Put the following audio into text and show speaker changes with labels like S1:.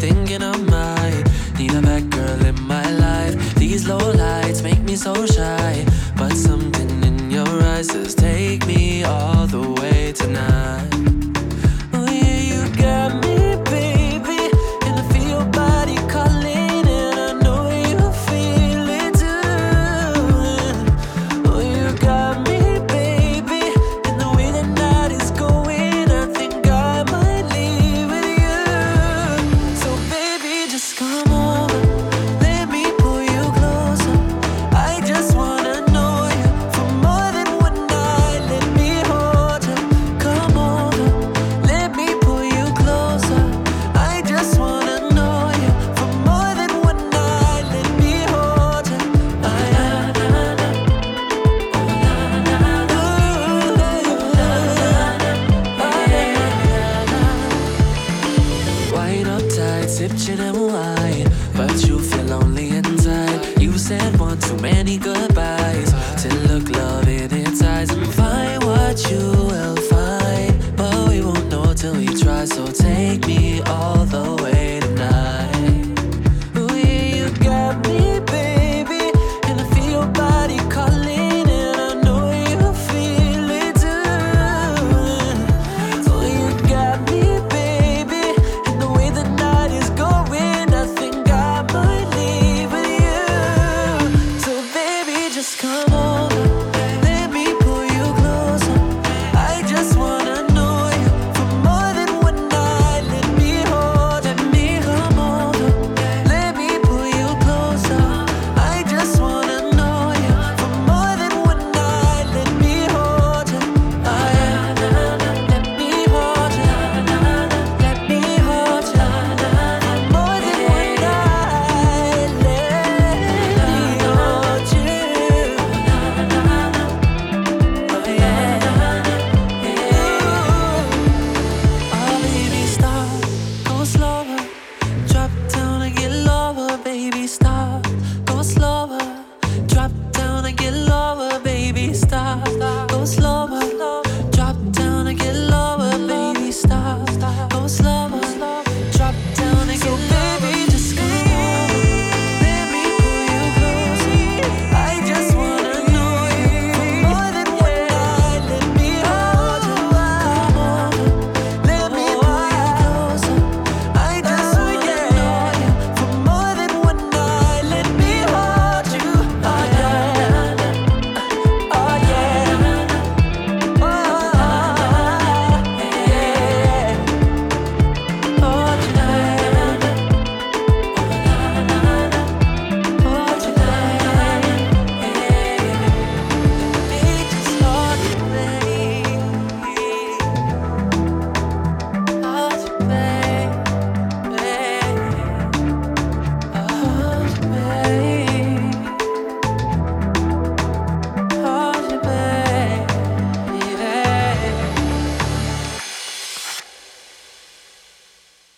S1: thinking I might need a bad girl in my life. These low lights make me so shy, but something in your eyes says take me all the way tonight. Oh yeah, you got me, baby, and I feel your body calling, and I know you feel it too. Oh, you got me, baby, and the way the night is going, I think I might leave with you. So baby, just come over, let me pull you closer. I just wanna know you for more than one night. Let me hold you. Come over, let me pull you closer. I just wanna know you for more than one night. Let me hold you. Wine up tight, sip gin and wine, but you feel lonely inside. You said one too many goodbyes.